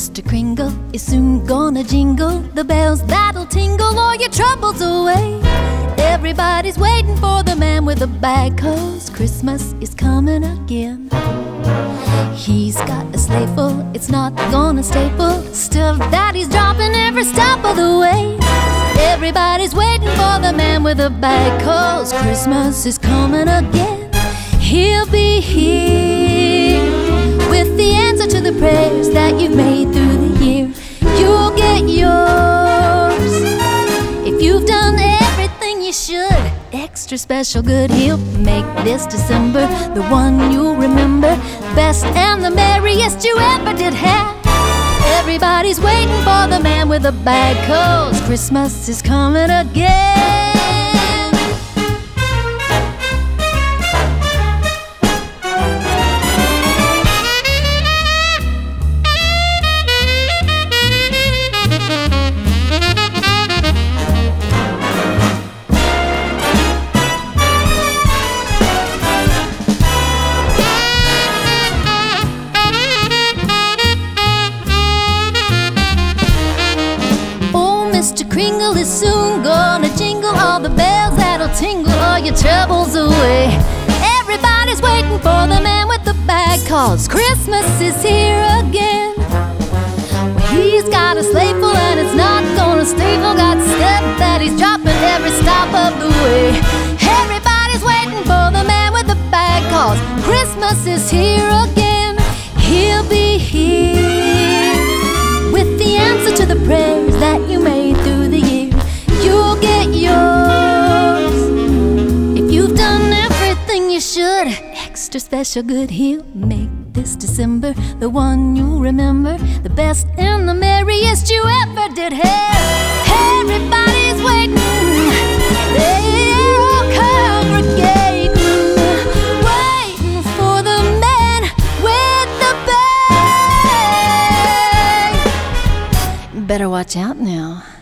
Mr. Kringle is soon gonna jingle the bells that'll tingle all your troubles away. Everybody's waiting for the man with the bag, 'cause Christmas is coming again. He's got a sleigh full, it's not gonna stay full. Still Daddy's dropping every stop of the way. Everybody's waiting for the man with the bag, 'cause Christmas is coming again. He'll be here with the answer to the prayers that you've made through the year. You'll get yours if you've done everything you should. Extra special good, he'll make this December the one you'll remember, best and the merriest you ever did have. Everybody's waiting for the man with the bag, 'cause Christmas is coming again. Mr. Kringle is soon gonna jingle all the bells that'll tingle all your troubles away. Everybody's waiting for the man with the bag, 'cause Christmas is here again. He's got a sleigh full and it's not gonna stay full. Got stuff that he's dropping every stop of the way. Everybody's waiting for the man with the bag, 'cause Christmas is here again. He'll be here with the answer to the prayers that you made through the year. You'll get yours if you've done everything you should. Extra special good, he'll make this December the one you'll remember, the best and the merriest you ever did have. Everybody's waiting, they're all congregating, waiting for the man with the bag. Better watch out now.